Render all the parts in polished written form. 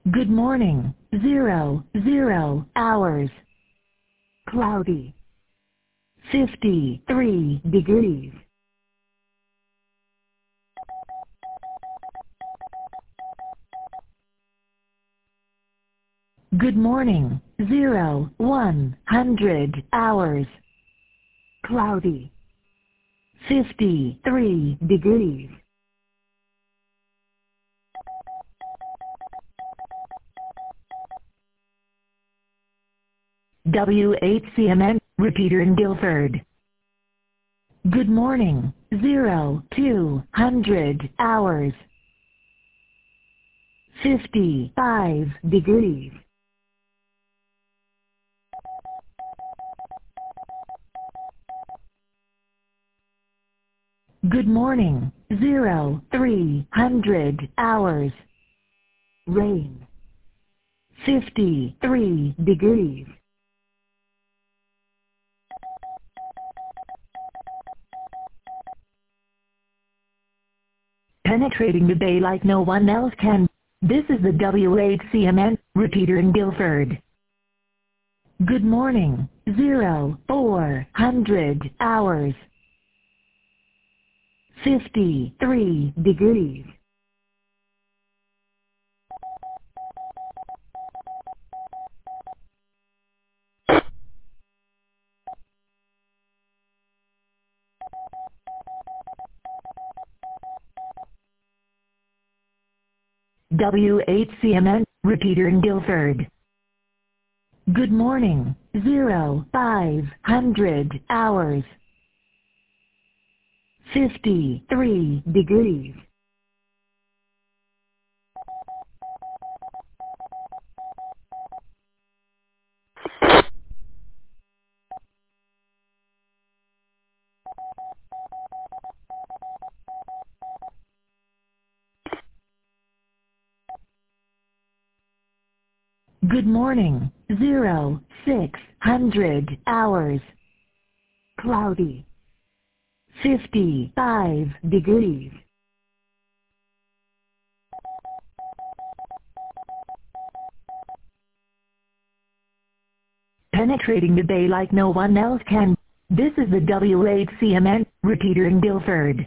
Good morning. 00 hours. Cloudy. 53 degrees. Good morning. 100 hours. Cloudy. 53 degrees. WHCMN, repeater in Guilford. Good morning. 200 hours. 55 degrees. Good morning. 300 hours. Rain. 53 degrees. Penetrating the bay like no one else can. This is the WHCMN, repeater in Guilford. Good morning. 400 hours. 53 degrees. WHCMN, repeater in Guilford. Good morning. 500 hours. 53 degrees. Good morning. 600 hours. Cloudy. 55 degrees. Penetrating the bay like no one else can. This is the WHCMN, repeater in Guilford.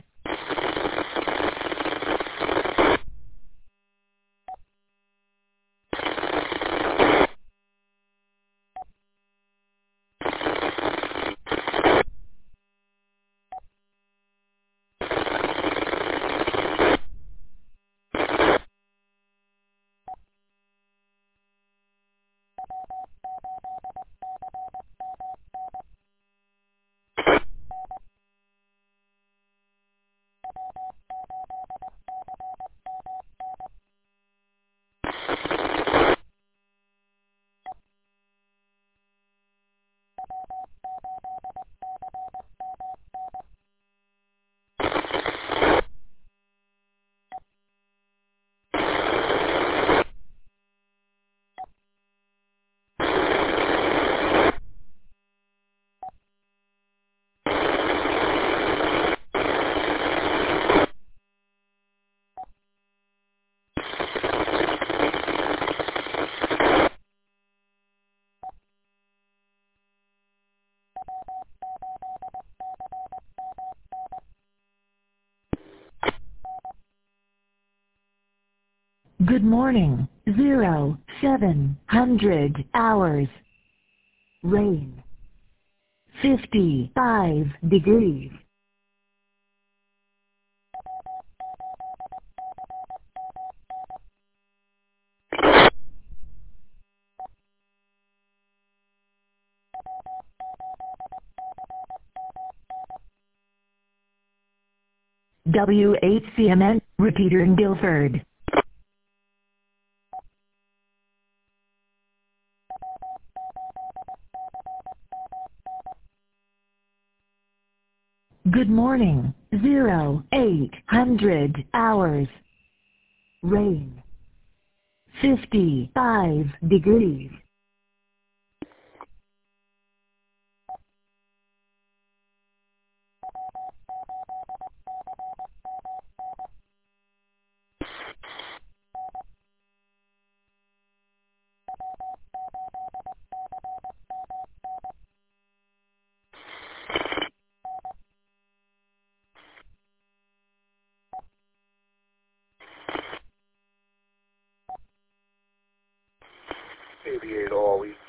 Good morning. 700 hours. Rain. 55 degrees. WHCMN, repeater in Guilford. Good morning. 800 hours. Rain. 55 degrees. 88 all week.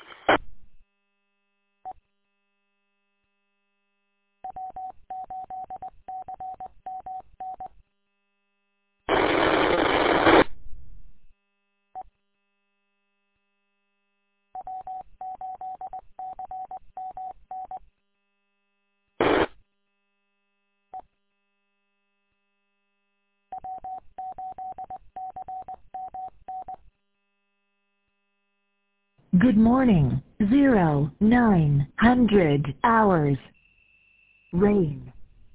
Good morning, 0900 hours. Rain.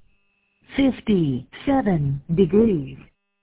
57 degrees.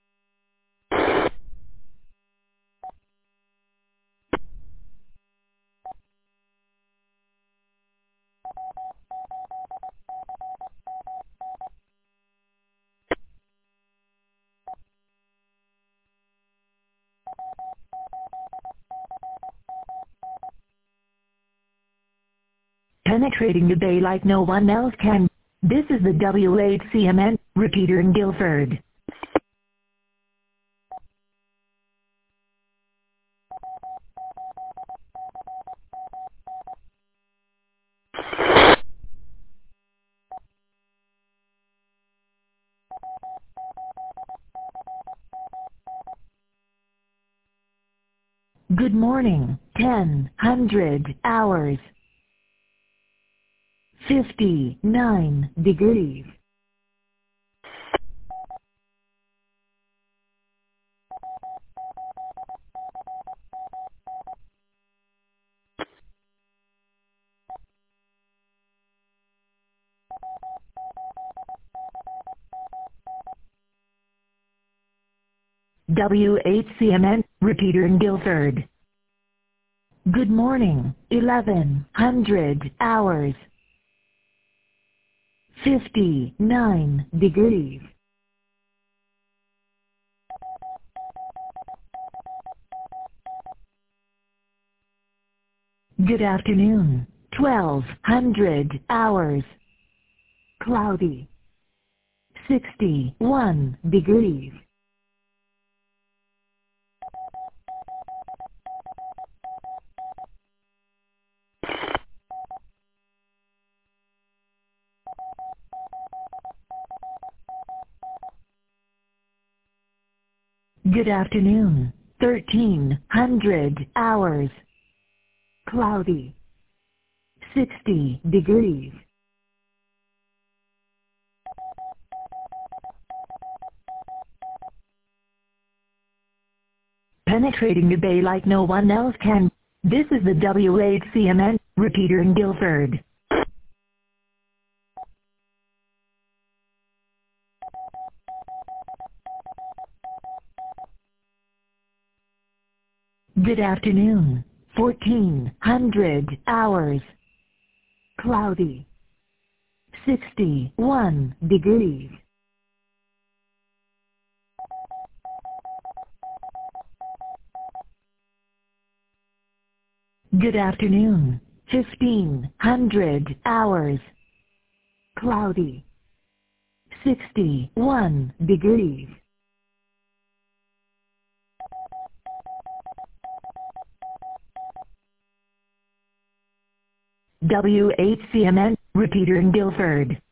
Penetrating the bay like no one else can. This is the WHCMN repeater in Guilford. Good morning, 1000 hours. 59 degrees. WHCMN repeater in Guilford. Good morning, 1100 hours. 59 degrees. Good afternoon, 1200 hours. Cloudy. 61 degrees. Good afternoon, 1300 hours. Cloudy. 60 degrees. Penetrating the bay like no one else can. This is the WHCMN repeater in Guilford. Good afternoon, 1400 hours. Cloudy. 61 degrees. Good afternoon, 1500 hours. Cloudy. 61 degrees. WHCMN repeater in Guilford.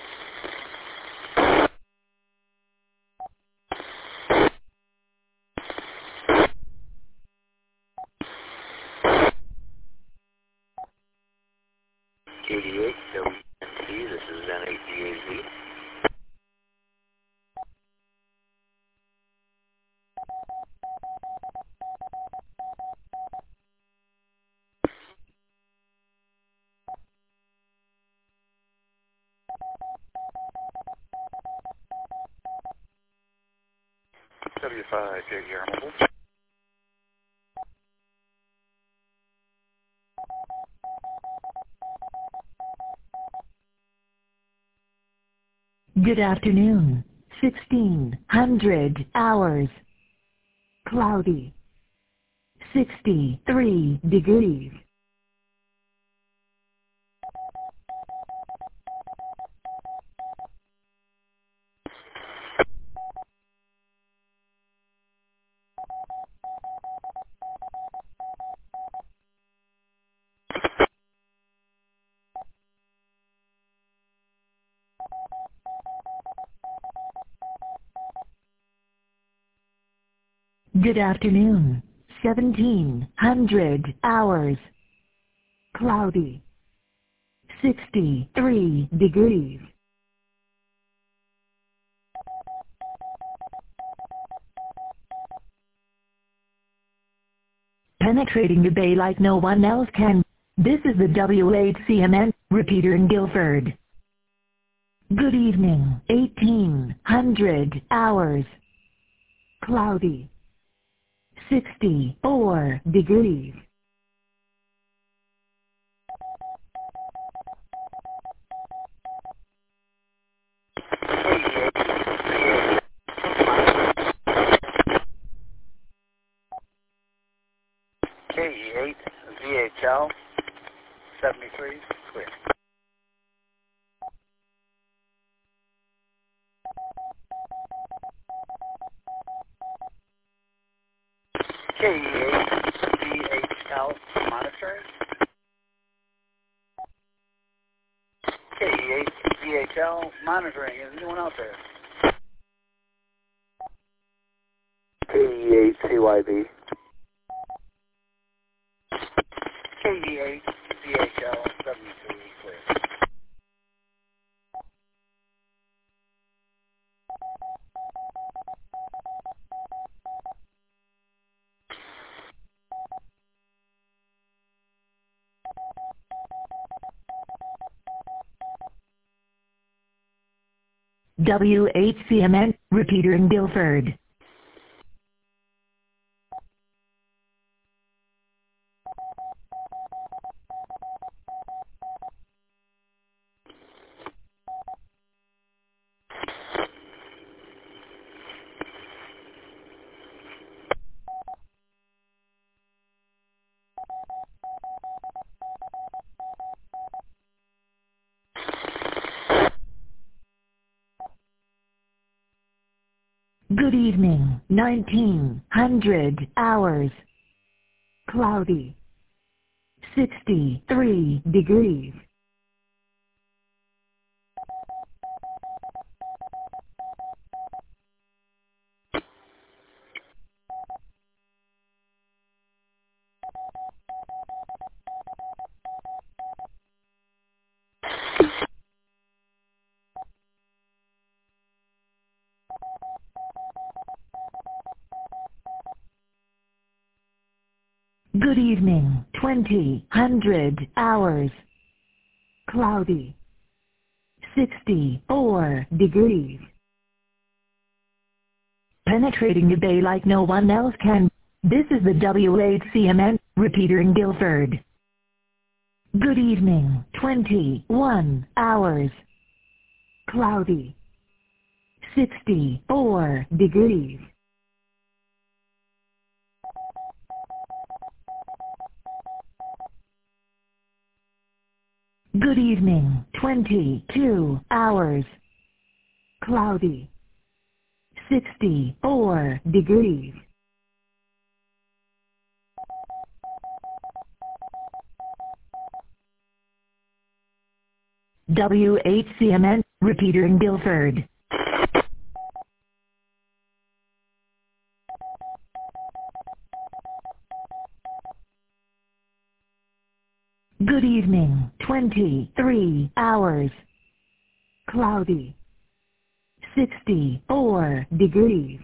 KDH, WNT, this is N8DAZ. W5, JGR Mobile. Good afternoon, 1600 hours. Cloudy. 63 degrees. Good afternoon. 1700 hours. Cloudy. 63 degrees. Penetrating the bay like no one else can. This is the WHCMN repeater in Guilford. Good evening. 1800 hours. Cloudy. 64 degrees. KE8 VHL 73 clear. KE8 VHL monitoring. KE8 VHL monitoring. Is anyone out there? KE8 CYB. KE8 VHL 73 clear. WHCMN repeater in Guilford. Good evening. 1900 hours. Cloudy. 63 degrees. Good evening. 2000 hours. Cloudy. 64 degrees. Penetrating the bay like no one else can. This is the WHCMN repeater in Guilford. Good evening. 21 hours. Cloudy. 64 degrees. Good evening. 22 hours. Cloudy. 64 degrees. WHCMN repeater in Guilford. Good evening. 23 hours. Cloudy. 64 degrees.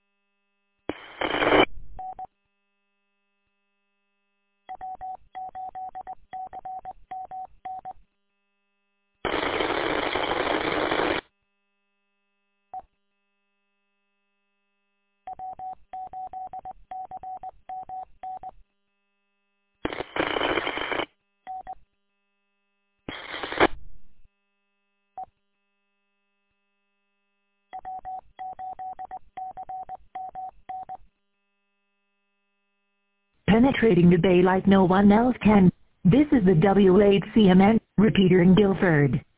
Penetrating the bay like no one else can. This is the WHCMN repeater in Guilford.